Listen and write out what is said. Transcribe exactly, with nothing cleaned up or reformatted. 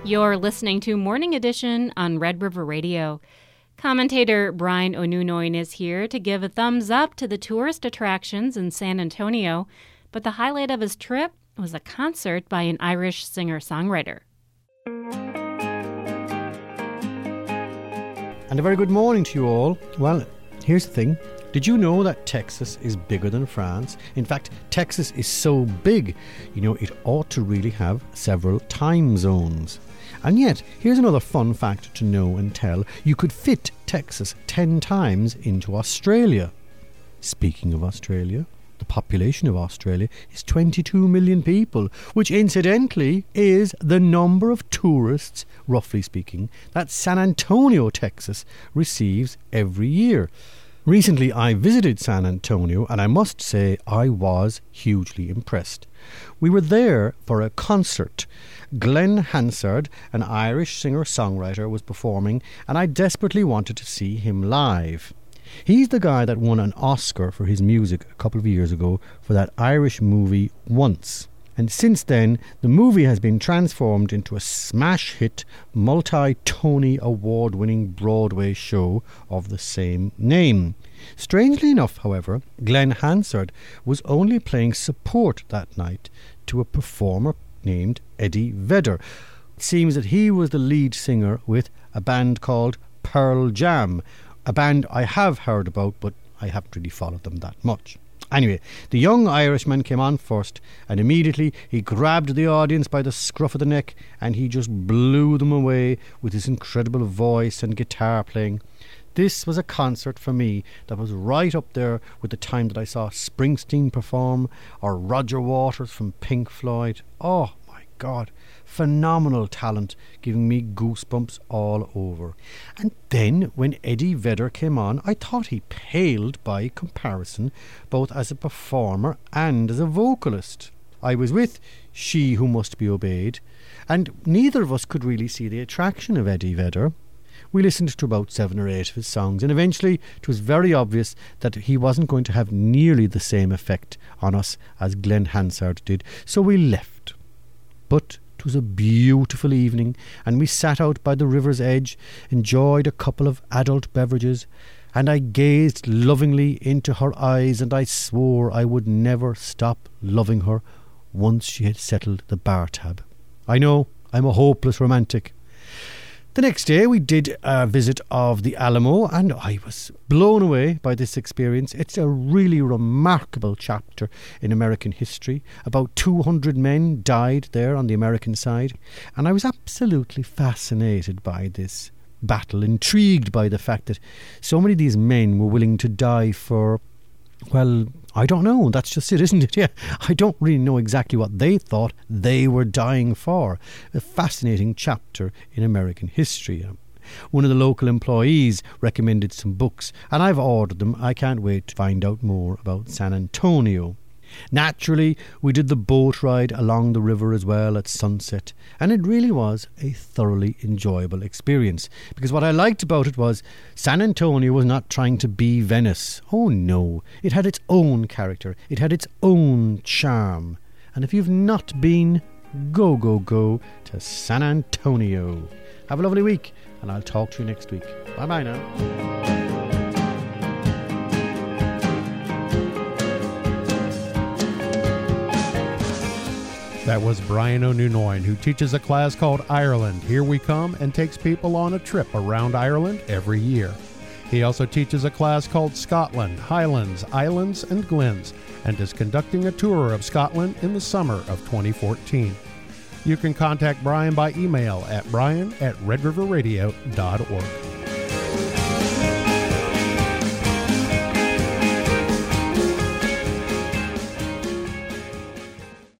You're listening to Morning Edition on Red River Radio. Commentator Brian O'Nunoin is here to give a thumbs up to the tourist attractions in San Antonio, but the highlight of his trip was a concert by an Irish singer-songwriter. And a very good morning to you all. Well, here's the thing. Did you know that Texas is bigger than France? In fact, Texas is so big, you know, it ought to really have several time zones. And yet, here's another fun fact to know and tell. You could fit Texas ten times into Australia. Speaking of Australia, the population of Australia is twenty-two million people, which incidentally is the number of tourists, roughly speaking, that San Antonio, Texas receives every year. Recently I visited San Antonio and I must say I was hugely impressed. We were there for a concert. Glenn Hansard, an Irish singer-songwriter, was performing and I desperately wanted to see him live. He's the guy that won an Oscar for his music a couple of years ago for that Irish movie Once. And since then, the movie has been transformed into a smash hit, multi-Tony award-winning Broadway show of the same name. Strangely enough, however, Glenn Hansard was only playing support that night to a performer named Eddie Vedder. It seems that he was the lead singer with a band called Pearl Jam, a band I have heard about, but I haven't really followed them that much. Anyway, the young Irishman came on first and immediately he grabbed the audience by the scruff of the neck and he just blew them away with his incredible voice and guitar playing. This was a concert for me that was right up there with the time that I saw Springsteen perform or Roger Waters from Pink Floyd. Oh my God, phenomenal talent, giving me goosebumps all over. And then when Eddie Vedder came on, I thought he paled by comparison, both as a performer and as a vocalist. I was with She Who Must Be Obeyed, and neither of us could really see the attraction of Eddie Vedder. We listened to about seven or eight of his songs, and eventually it was very obvious that he wasn't going to have nearly the same effect on us as Glenn Hansard did, so we left. But it was a beautiful evening, and we sat out by the river's edge, enjoyed a couple of adult beverages, and I gazed lovingly into her eyes, and I swore I would never stop loving her once she had settled the bar tab. I know, I'm a hopeless romantic. The next day we did a visit of the Alamo and I was blown away by this experience. It's a really remarkable chapter in American history. About two hundred men died there on the American side and I was absolutely fascinated by this battle, intrigued by the fact that so many of these men were willing to die for, well, I don't know, that's just it, isn't it? Yeah, I don't really know exactly what they thought they were dying for. A fascinating chapter in American history. One of the local employees recommended some books, and I've ordered them. I can't wait to find out more about San Antonio. Naturally, we did the boat ride along the river as well at sunset, and it really was a thoroughly enjoyable experience, because what I liked about it was San Antonio was not trying to be Venice. Oh no, it had its own character, it had its own charm, and if you've not been, go, go, go to San Antonio. Have a lovely week, and I'll talk to you next week. Bye-bye now. That was Brian O'Nunoin, who teaches a class called Ireland, Here We Come, and takes people on a trip around Ireland every year. He also teaches a class called Scotland, Highlands, Islands, and Glens, and is conducting a tour of Scotland in the summer of twenty fourteen. You can contact Brian by email at brian at red river radio dot org.